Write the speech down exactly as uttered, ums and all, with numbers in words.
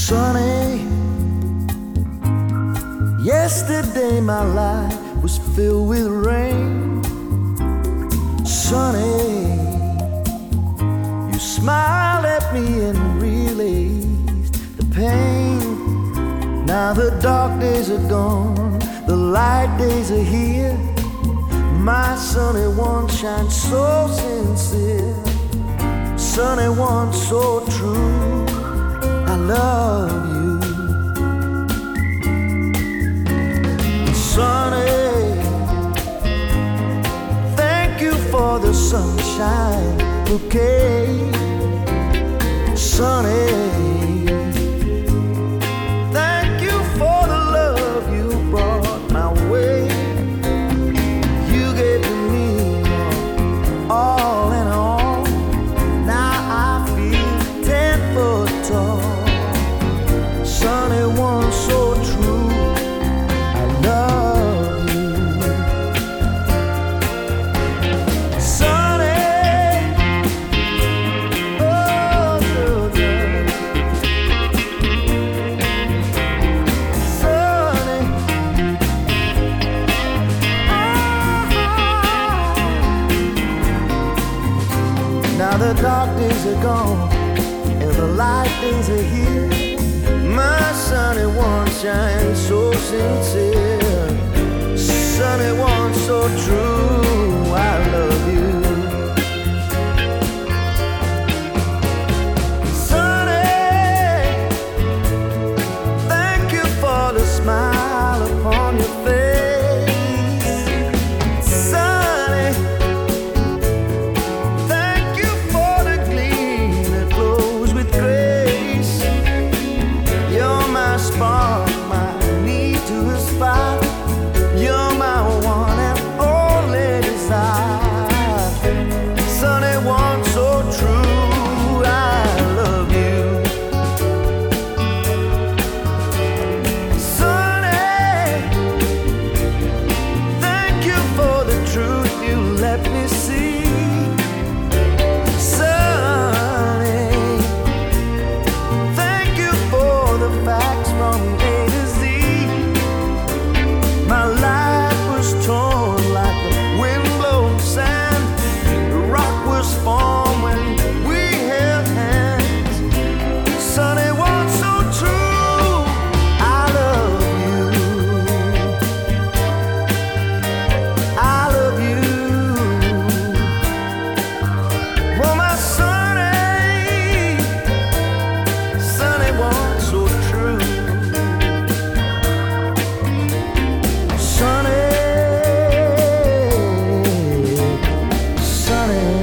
Sunny, yesterday my life was filled with rain. Sunny, you smiled at me and released the pain. Now the dark days are gone, the light days are here. My sunny one shines so sincere, sunny one so true. I love you, sunny. Thank you for the sunshine bouquet, sunny. Thank you for the love you brought my way. You gave to me all in all. Now I feel ten foot tall. Sunny one so true, I love you. Sunny, oh girl, girl. Sunny, ah. Now the dark days are gone and the light days are here. My sunny one shines so sincere, sunny one so true. I love you, sunny. Thank you for the smile upon your face, sunny. Thank you for the gleam that flows with grace. You're my spark, my need to aspire. You're my one and only desire. Sunny one so true, I love you. Sunny, thank you for the truth you let me see. Sunny, thank you for the facts from A to Z. My life was torn like the wind-blown sand. The rock was formed when we held hands. Sunny one so true, I love you. I love you. Oh my sunny, sunny one so true. Sunny, sunny.